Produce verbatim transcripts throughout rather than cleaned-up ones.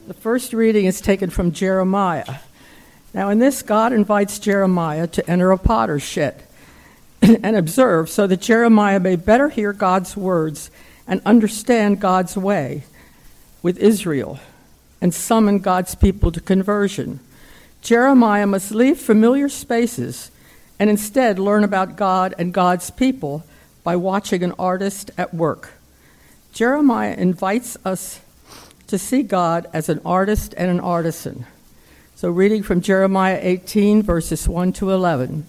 The first reading is taken from Jeremiah. Now in this, God invites Jeremiah to enter a potter's shed and observe so that Jeremiah may better hear God's words and understand God's way with Israel and summon God's people to conversion. Jeremiah must leave familiar spaces and instead learn about God and God's people by watching an artist at work. Jeremiah invites us to see God as an artist and an artisan. So reading from Jeremiah eighteen, verses one to eleven.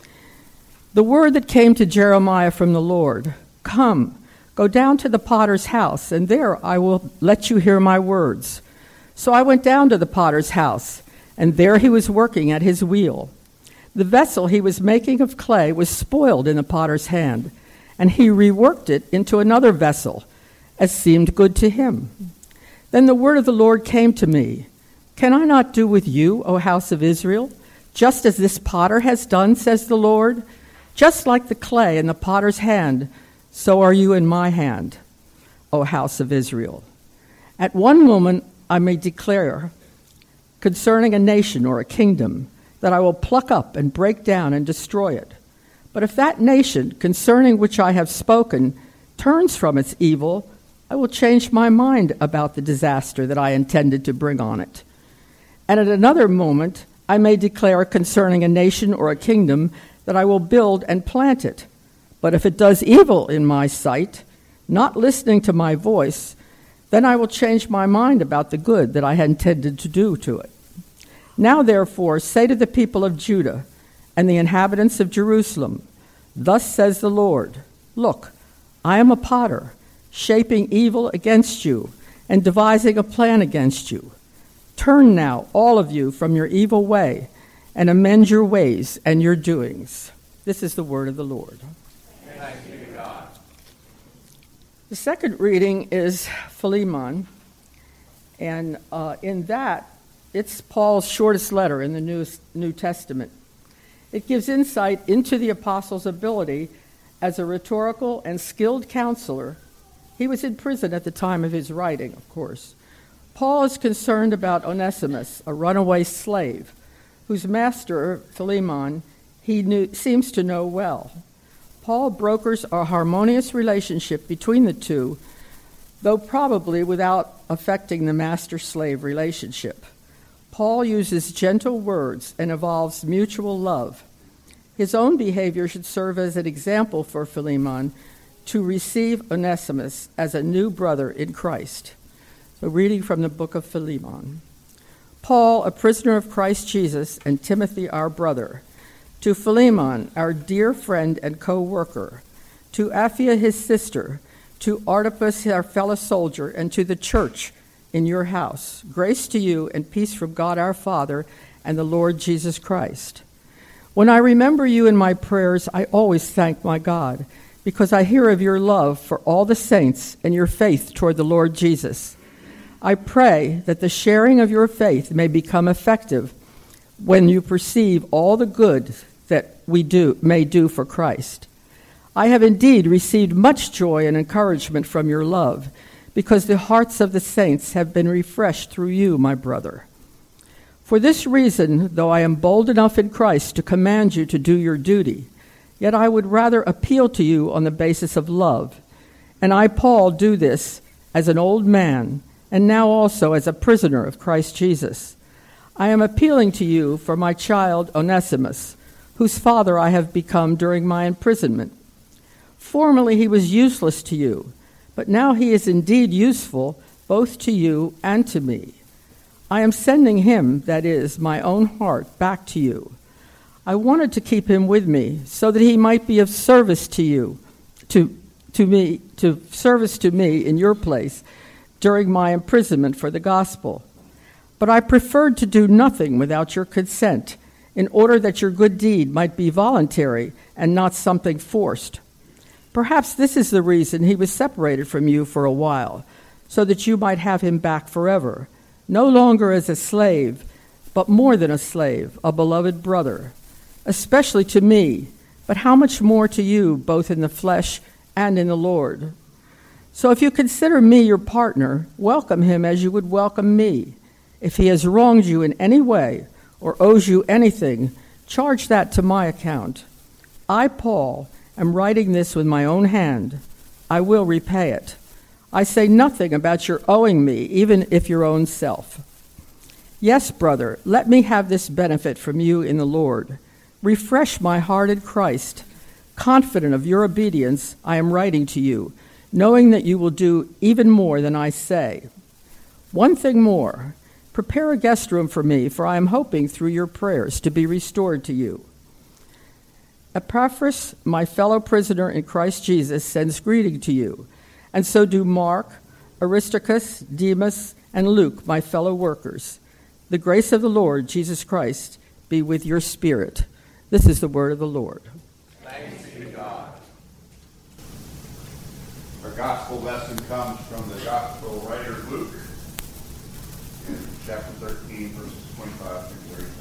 The word that came to Jeremiah from the Lord, "Come, go down to the potter's house, and there I will let you hear my words." So I went down to the potter's house, and there he was working at his wheel. The vessel he was making of clay was spoiled in the potter's hand, and he reworked it into another vessel, as seemed good to him. Then the word of the Lord came to me. "Can I not do with you, O house of Israel, just as this potter has done, says the Lord? Just like the clay in the potter's hand, so are you in my hand, O house of Israel. At one moment I may declare concerning a nation or a kingdom that I will pluck up and break down and destroy it. But if that nation, concerning which I have spoken, turns from its evil, I will change my mind about the disaster that I intended to bring on it. And at another moment, I may declare concerning a nation or a kingdom that I will build and plant it. But if it does evil in my sight, not listening to my voice, then I will change my mind about the good that I had intended to do to it. Now, therefore, say to the people of Judah and the inhabitants of Jerusalem, thus says the Lord, look, I am a potter, shaping evil against you and devising a plan against you. Turn now, all of you, from your evil way and amend your ways and your doings." This is the word of the Lord. Thanks be to God. The second reading is Philemon, and uh, in that, it's Paul's shortest letter in the New, New Testament. It gives insight into the apostle's ability as a rhetorical and skilled counselor. He was in prison at the time of his writing, of course. Paul is concerned about Onesimus, a runaway slave, whose master, Philemon, he knew, seems to know well. Paul brokers a harmonious relationship between the two, though probably without affecting the master-slave relationship. Paul uses gentle words and evolves mutual love. His own behavior should serve as an example for Philemon to receive Onesimus as a new brother in Christ. So reading from the book of Philemon. Paul, a prisoner of Christ Jesus, and Timothy, our brother, to Philemon, our dear friend and co-worker, to Apphia, his sister, to Archippus, our fellow soldier, and to the church in your house, grace to you and peace from God our Father and the Lord Jesus Christ. When I remember you in my prayers, I always thank my God, because I hear of your love for all the saints and your faith toward the Lord Jesus. I pray that the sharing of your faith may become effective when you perceive all the good that we do may do for Christ. I have indeed received much joy and encouragement from your love, because the hearts of the saints have been refreshed through you, my brother. For this reason, though I am bold enough in Christ to command you to do your duty, yet I would rather appeal to you on the basis of love. And I, Paul, do this as an old man, and now also as a prisoner of Christ Jesus. I am appealing to you for my child Onesimus, whose father I have become during my imprisonment. Formerly he was useless to you, but now he is indeed useful both to you and to me. I am sending him, that is, my own heart, back to you. I wanted to keep him with me so that he might be of service to you, to, to me, to service to me in your place during my imprisonment for the gospel. But I preferred to do nothing without your consent, in order that your good deed might be voluntary and not something forced. Perhaps this is the reason he was separated from you for a while, so that you might have him back forever, no longer as a slave, but more than a slave, a beloved brother, especially to me, but how much more to you, both in the flesh and in the Lord. So if you consider me your partner, welcome him as you would welcome me, If he has wronged you in any way or owes you anything, charge that to my account. I, Paul, am writing this with my own hand. I will repay it. I say nothing about your owing me, even if your own self. Yes, brother, let me have this benefit from you in the Lord. Refresh my heart in Christ. Confident of your obedience, I am writing to you, knowing that you will do even more than I say. One thing more, prepare a guest room for me, for I am hoping through your prayers to be restored to you. Epaphras, my fellow prisoner in Christ Jesus, sends greeting to you, and so do Mark, Aristarchus, Demas, and Luke, my fellow workers. The grace of the Lord Jesus Christ be with your spirit. This is the word of the Lord. Thanks be to God. Our gospel lesson comes from the gospel writer Luke in chapter thirteen, verses twenty-five through thirty.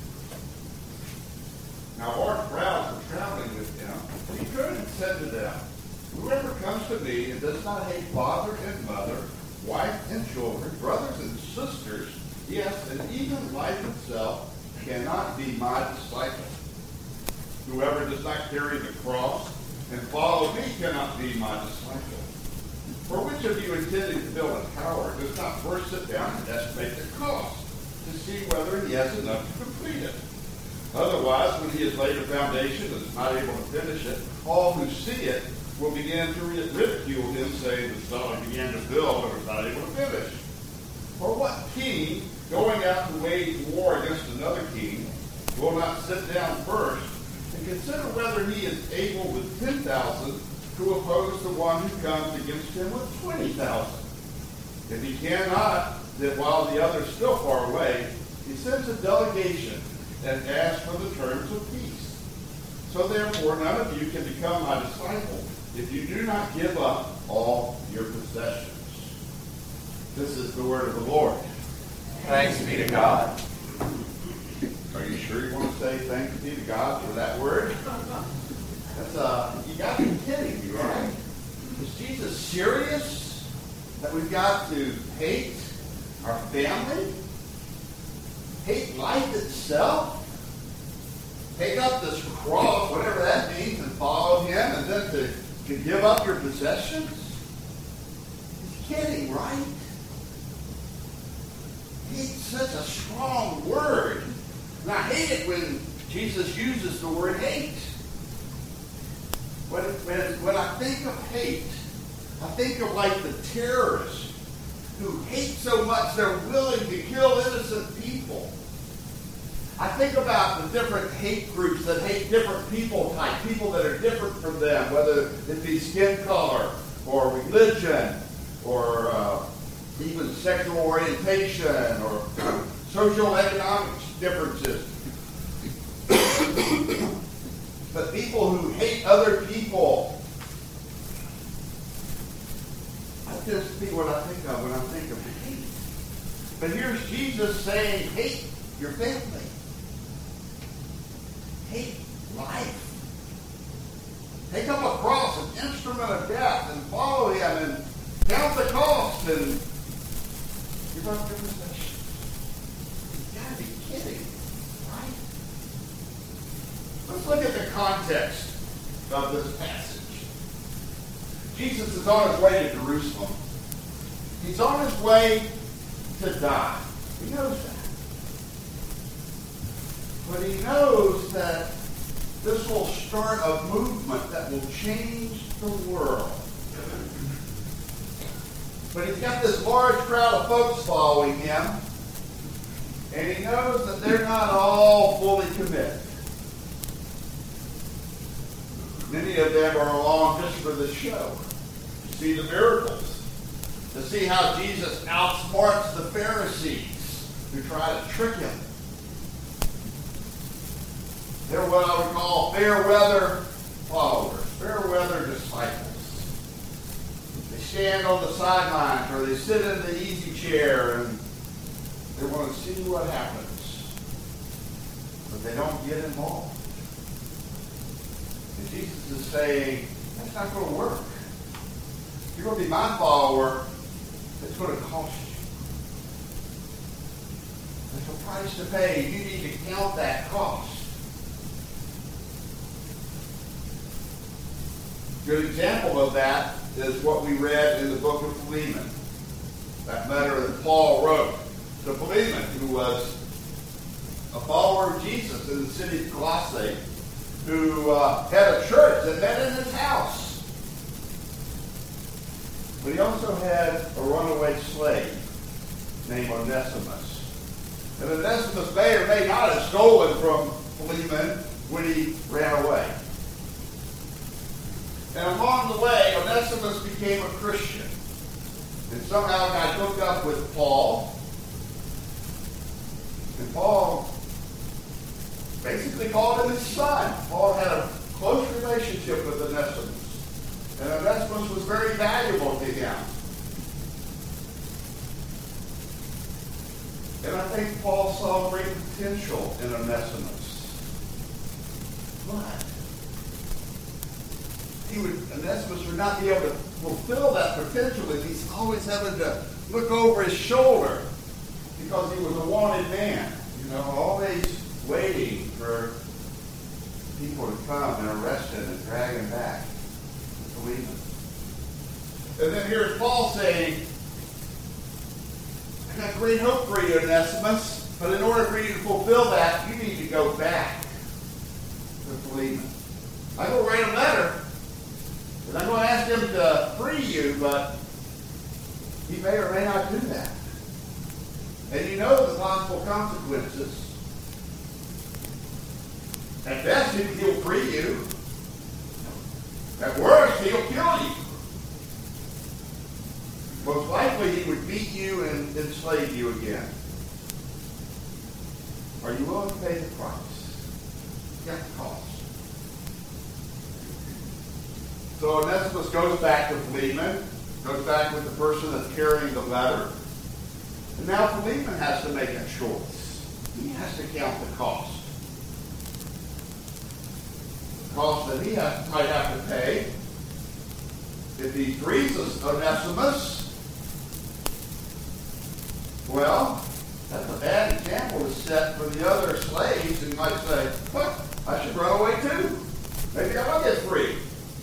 Now large crowds were traveling with him, and he turned and said to them, "Whoever comes to me and does not hate father and mother, wife and children, brothers and sisters, yes, and even life itself, cannot be my disciple. Whoever does not carry the cross and follow me cannot be my disciple. For which of you intending to build a tower does not first sit down and estimate the cost to see whether he has enough to complete it? Otherwise, when he has laid a foundation and is not able to finish it, all who see it will begin to ridicule him, saying, the fellow began to build but was not able to finish. For what king, going out to wage war against another king, will not sit down first and consider whether he is able with ten thousand to oppose the one who comes against him with twenty thousand? If he cannot, then while the other is still far away, he sends a delegation and asks for the terms of peace. So therefore, none of you can become my disciple if you do not give up all your possessions." This is the word of the Lord. Thanks be to God. Are you sure you want to say thanks be to God for that word? That's uh, you got to be kidding me, right? Is Jesus serious that we've got to hate our family? Hate life itself? Take up this cross, whatever that means, and follow him, and then to, to give up your possessions? He's kidding, right? Hate's such a strong word. And I hate it when Jesus uses the word hate. When, when, when I think of hate, I think of like the terrorists who hate so much they're willing to kill innocent people. I think about the different hate groups that hate different people type, people that are different from them, whether it be skin color or religion or uh, even sexual orientation or social economic differences. But people who hate other people, that's just what I think of when I think of hate. But here's Jesus saying, hate your family. Hate life. Take up a cross, an instrument of death, and follow him and count the cost and give up your possessions. You've got to be kidding, right? Let's look at the context of this passage. Jesus is on his way to Jerusalem. He's on his way to die. He knows that. But he knows that this will start a movement that will change the world. But he's got this large crowd of folks following him, and he knows that they're not all fully committed. Many of them are along just for the show, to see the miracles, to see how Jesus outsmarts the Pharisees who try to trick him. They're what I would call fair weather followers, fair weather disciples. They stand on the sidelines or they sit in the easy chair and they want to see what happens. But they don't get involved. And Jesus is saying, that's not going to work. If you're going to be my follower, it's going to cost you. There's a price to pay. You need to count that cost. A good example of that is what we read in the book of Philemon. That letter that Paul wrote to Philemon, who was a follower of Jesus in the city of Colossae, who uh, had a church that met in his house. But he also had a runaway slave named Onesimus. And Onesimus may or may not have stolen from Philemon when he ran away. And along the way, Onesimus became a Christian. And somehow got hooked up with Paul. And Paul basically called him his son. Paul had a close relationship with Onesimus. And Onesimus was very valuable to him. And I think Paul saw great potential in Onesimus. But he would, Onesimus would not be able to fulfill that potential if he's always having to look over his shoulder because he was a wanted man. You know, always waiting for people to come and arrest him and drag him back to Philemon. And then here's Paul saying, I got great hope for you, Onesimus, but in order for you to fulfill that, you need to go back to Philemon. I will write a letter, and I'm going to ask him to free you, but he may or may not do that. And you know the possible consequences. At best, he'll free you. At worst, he'll kill you. Most likely, he would beat you and enslave you again. Are you willing to pay the price? Get the cost. So Onesimus goes back to Philemon, goes back with the person that's carrying the letter. And now Philemon has to make a choice. He has to count the cost. The cost that he has, might have to pay. If he frees Onesimus, well, that's a bad example to set for the other slaves, and you might say, what? I should run away too. Maybe I'll get free.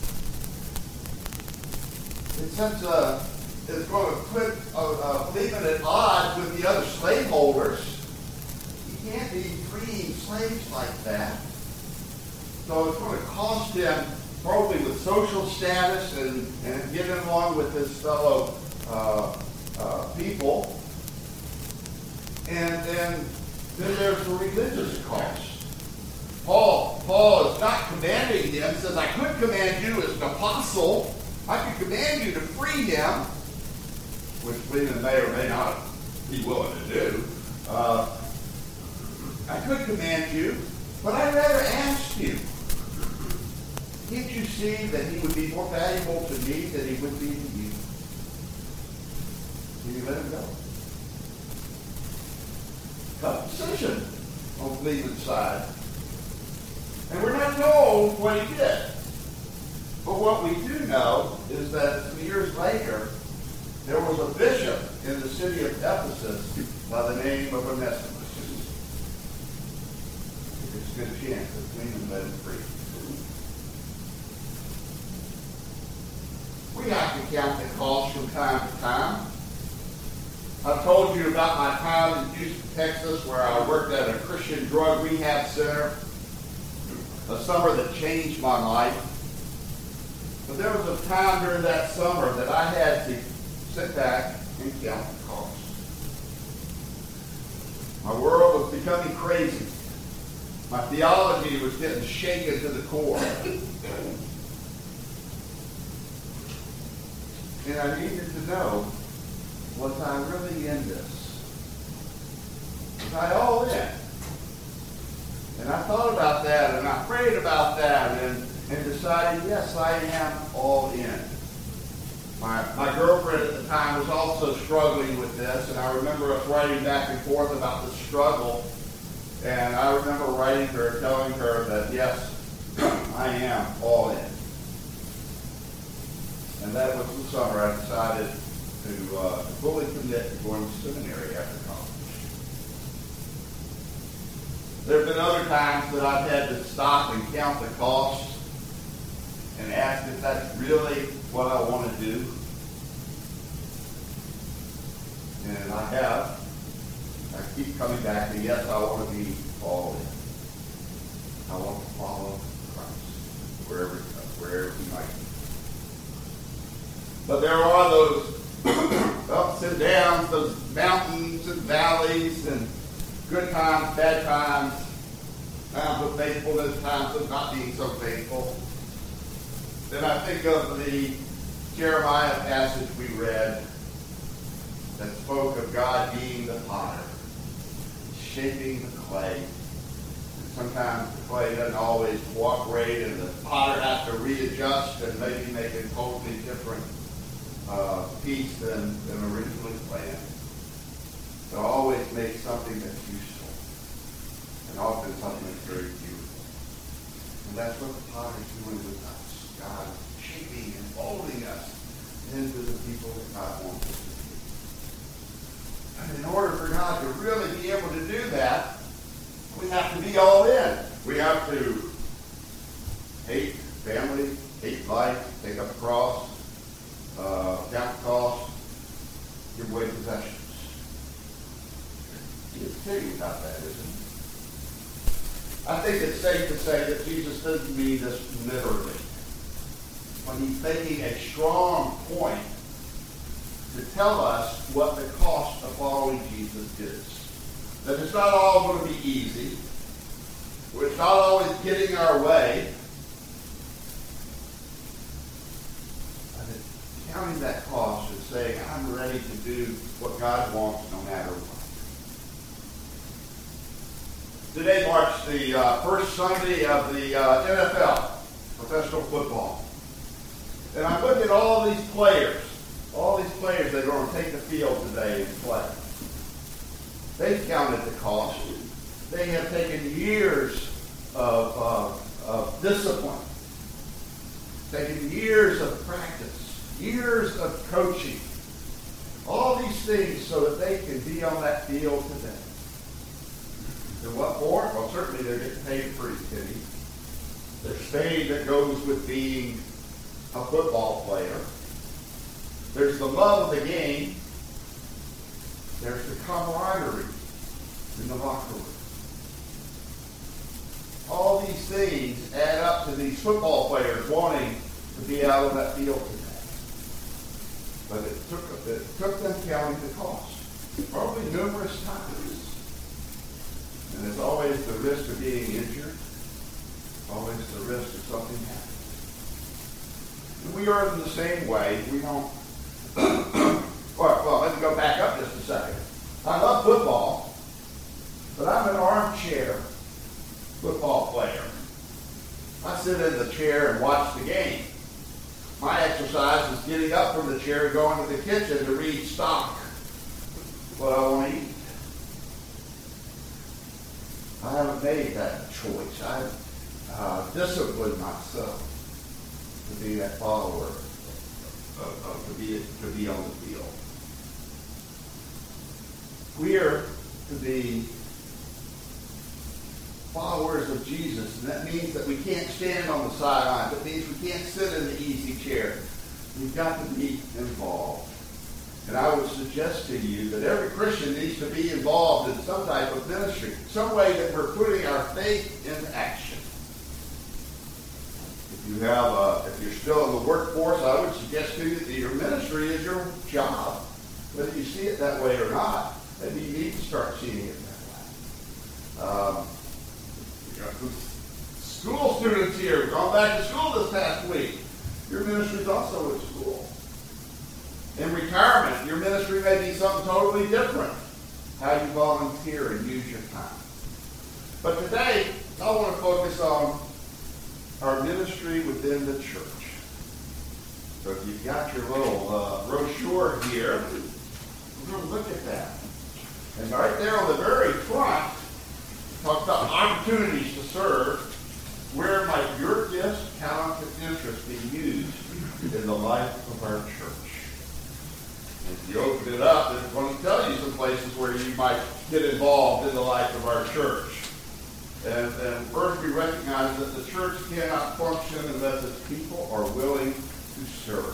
And since uh, it's going to put uh, uh, Philemon at odds with the other slaveholders, he can't be freeing slaves like that. So it's going to cost him probably with social status and, and getting along with his fellow uh, uh, people. And then, then there's the religious cost. Paul, Paul is not commanding him. He says, I could command you as an apostle. I could command you to free him, which Philemon may or may not be willing to do. Uh, I could command you, but I'd rather ask you. Can't you see that he would be more valuable to me than he would be to you? Can you let him go? Tough decision on Philemon's side. And we're not told what he did. But what we do know is that some years later, there was a bishop in the city of Ephesus by the name of Onesimus. It's a good chance that Philemon let him free. We have to count the cost from time to time. I've told you about my time in Houston, Texas, where I worked at a Christian drug rehab center. A summer that changed my life. But there was a time during that summer that I had to sit back and count the cost. My world was becoming crazy. My theology was getting shaken to the core. And I needed to know, was I really in this? Was I all in? And I thought about that, and I prayed about that, and, and decided, yes, I am all in. My, my girlfriend at the time was also struggling with this, and I remember us writing back and forth about the struggle. And I remember writing to her, telling her that, yes, I am all in. And that was the summer I decided to uh, fully commit to going to seminary after college. There have been other times that I've had to stop and count the cost and ask if that's really what I want to do. And I have. I keep coming back to, yes, I want to be all in. I want to follow Christ wherever, wherever he might be. But there are those ups and downs, those mountains and valleys, and good times, bad times, times of faithfulness, times of not being so faithful. Then I think of the Jeremiah passage we read that spoke of God being the potter, shaping the clay. And sometimes the clay doesn't always cooperate, and the potter has to readjust and maybe make a totally different uh, piece than, than originally planned. To always make something that's useful, and often something that's very beautiful. And that's what the potter is doing with us. God shaping and molding us into the people that God wants us to be. And in order for God to really be able to do that, we have to be all in. We have to hate family, hate life, take up the cross, uh, count the cost, give away possessions. He's serious about that, isn't he? I think it's safe to say that Jesus doesn't mean this literally. When he's making a strong point to tell us what the cost of following Jesus is. That it's not all going to be easy. It's not always getting our way. But it's counting that cost and saying, I'm ready to do what God wants no matter what. Today marks the uh, first Sunday of the uh, N F L, professional football. And I look at all these players, all these players that are going to take the field today and play. They've counted the cost. They have taken years of, uh, of discipline, taken years of practice, years of coaching, all these things so that they can be on that field today. And what for? Well, certainly they're getting paid a pretty penny. There's fame that goes with being a football player. There's the love of the game. There's the camaraderie in the locker room. All these things add up to these football players wanting to be out on that field today. But it took, it took them counting the cost, probably numerous times. And there's always the risk of being injured, always the risk of something happening. And we are in the same way. We don't... well, well, let me go back up just a second. I love football, but I'm an armchair football player. I sit in the chair and watch the game. My exercise is getting up from the chair and going to the kitchen to read stock what I want to eat. I haven't made that choice. I've uh, disciplined myself to be that follower, of, of, to be to be on the field. We are to be followers of Jesus, and that means that we can't stand on the sidelines. It means we can't sit in the easy chair. We've got to be involved. And I would suggest to you that every Christian needs to be involved in some type of ministry, some way that we're putting our faith into action. If you have, a, if you're still in the workforce, I would suggest to you that your ministry is your job, whether you see it that way or not. Maybe you need to start seeing it that way. Um, we got school students here, gone back to school this past week. Your ministry is also at school. In retirement, your ministry may be something totally different. How you volunteer and use your time. But today, I want to focus on our ministry within the church. So if you've got your little uh, brochure here, we're going to look at that. And right there on the very front, it talks about opportunities to serve. Where might your gifts, talent, and interest be used in the life of our church? If you open it up, it's going to tell you some places where you might get involved in the life of our church. And, and first we recognize that the church cannot function unless its people are willing to serve.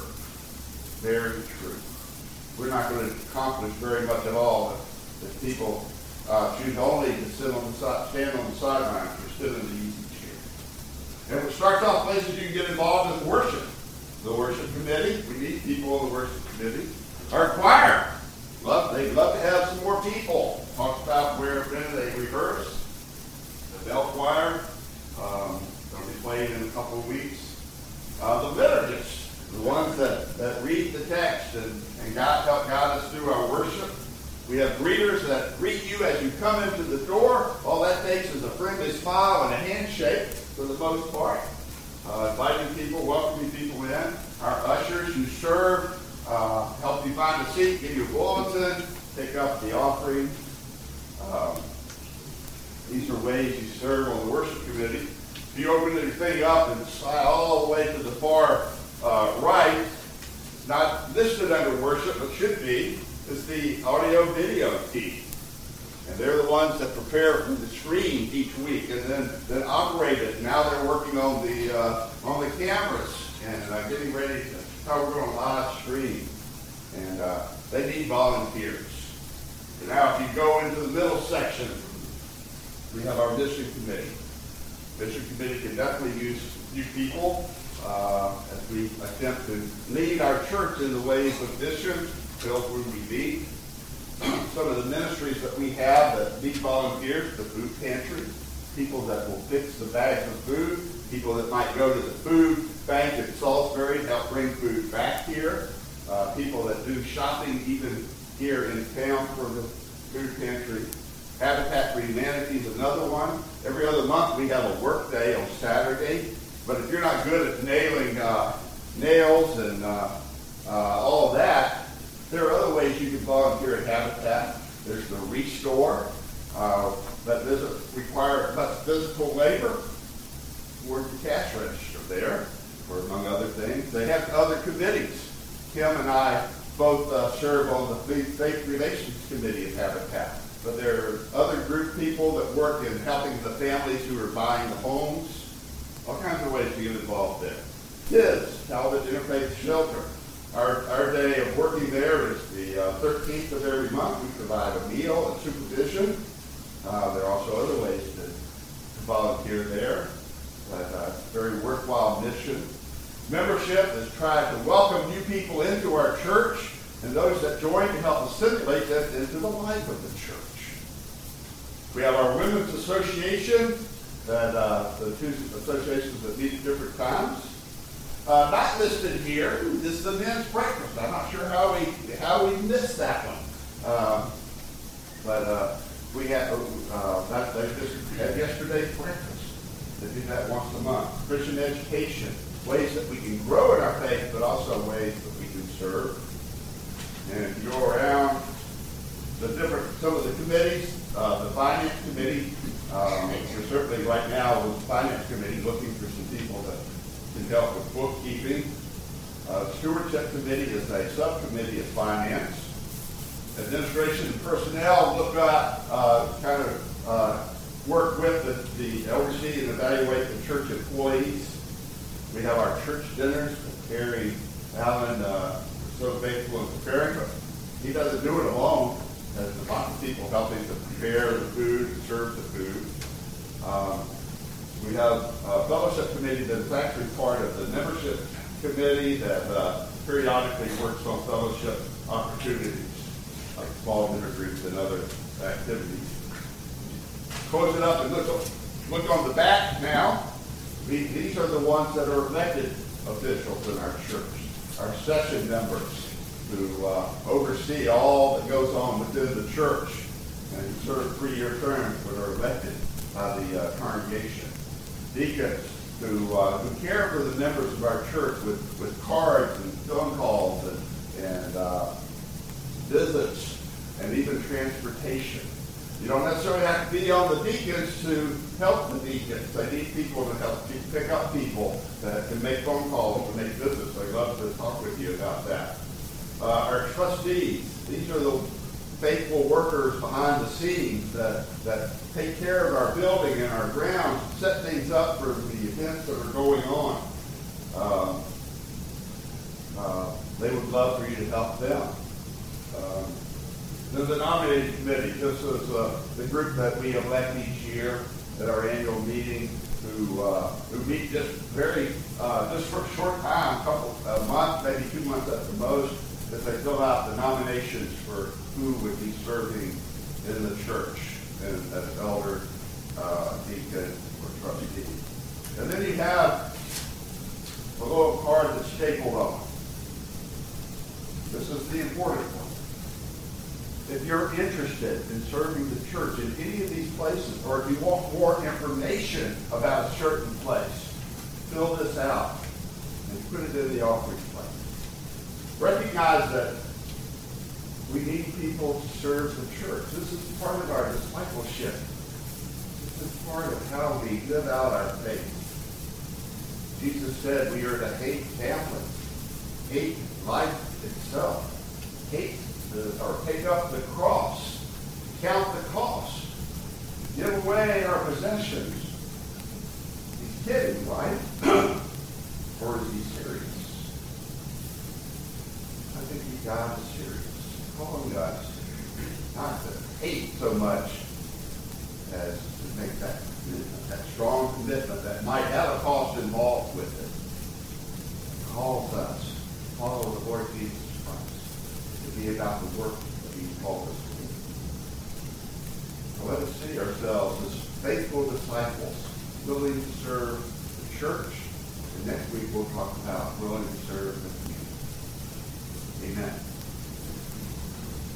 Very true. We're not going to accomplish very much at all if, if people uh, choose only to sit on the side, stand on the sidelines or sit in the easy chair. And it starts off places you can get involved in worship. The worship committee, we need people in the worship committee. Our choir, love, they'd love to have some more people. Talked about where when they rehearse. The bell choir, um, going to be playing in a couple of weeks. Uh, the liturgists, the ones that, that read the text and, and God help guide us through our worship. We have greeters that greet you as you come into the door. All that takes is a friendly smile and a handshake for the most part. Uh, inviting people, welcoming people in. Our ushers who serve, uh, help you find a seat, give you a bulletin, pick up the offering. Um, these are ways you serve on the worship committee. If you open your thing up and slide all the way to the far uh, right, not listed under worship, but should be, is the audio video team. And they're the ones that prepare for the screen each week and then, then operate it. Now they're working on the uh, on the cameras and uh, getting ready to how we're going to live stream. And uh, they need volunteers. And now if you go into the middle section, we have our mission committee. Mission committee can definitely use new people uh, as we attempt to lead our church in the ways of mission, build where we meet. Some of the ministries that we have that need volunteers, the food pantry, people that will fix the bags of food, people that might go to the food bank in Salisbury and help bring food back here, uh, people that do shopping even here in town for the food pantry. Habitat for Humanity is another one. Every other month we have a work day on Saturday, but if you're not good at nailing uh, nails and uh, uh, all of that, there are other ways you can volunteer at Habitat. There's the Restore uh, that doesn't require much physical labor. Work the cash register there, or among other things. They have other committees. Kim and I both uh, serve on the Faith Relations Committee at Habitat. But there are other group people that work in helping the families who are buying the homes. All kinds of ways to get involved there. Kids, Talbot Interfaith Shelter. Our, our day of working there is the uh, thirteenth of every month. We provide a meal and supervision. Uh, there are also other ways to, to volunteer there. But uh, it's a very worthwhile mission. Membership is trying to welcome new people into our church and those that join to help assimilate them into the life of the church. We have our Women's Association, that uh, the two associations that meet at different times. Uh, not listed here is the men's breakfast. I'm not sure how we how we missed that one, um, but uh, we had uh, that they just had yesterday's breakfast. They do that once a month. Christian education, ways that we can grow in our faith, but also ways that we can serve. And if you go around the different some of the committees, uh, the finance committee, um, we're certainly right now with the finance committee looking for some people that can help with bookkeeping. Uh, Stewardship Committee is a subcommittee of finance. Administration and personnel look at, uh, kind of uh, work with the, the oversee and evaluate the church employees. We have our church dinners that Terry Allen uh, is so faithful in preparing, but he doesn't do it alone. There's lots of people helping to prepare the food and serve the food. Um, We have a fellowship committee that's actually part of the membership committee that uh, periodically works on fellowship opportunities, like small dinner groups and other activities. Close it up and look, look on the back now. We, these are the ones that are elected officials in our church, our session members who uh, oversee all that goes on within the church and serve three-year terms that are elected by the uh, congregation. Deacons who uh, who care for the members of our church with, with cards and phone calls and, and uh, visits and even transportation. You don't necessarily have to be on the deacons to help the deacons. They need people to help pick up people that can make phone calls and make visits. I'd love to talk with you about that. Uh, our trustees, these are the faithful workers behind the scenes that, that take care of our building and our grounds, set things up for the events that are going on. Um, uh, they would love for you to help them. Um, the nominating committee, this is uh, the group that we elect each year at our annual meeting, who uh, who meet just very uh, just for a short time, a couple a month, maybe two months at the most, that they fill out the nominations for who would be serving in the church and as elder, uh, deacon, or trustee. And then you have a little card that's stapled on. This is the important one. If you're interested in serving the church in any of these places, or if you want more information about a certain place, fill this out and put it in the offering plate. Recognize that we need people to serve the church. This is part of our discipleship. This is part of how we live out our faith. Jesus said we are to hate family, hate life itself, hate the, or take up the cross, count the cost, give away our possessions. He's kidding, right? Or is he serious? I think he God is serious. Calling us not to hate so much as to make that commitment, that strong commitment that might have a cost involved with it. It calls us to follow the Lord Jesus Christ, to be about the work that He called us to do. So let us see ourselves as faithful disciples, willing to serve the church. And next week we'll talk about willing to serve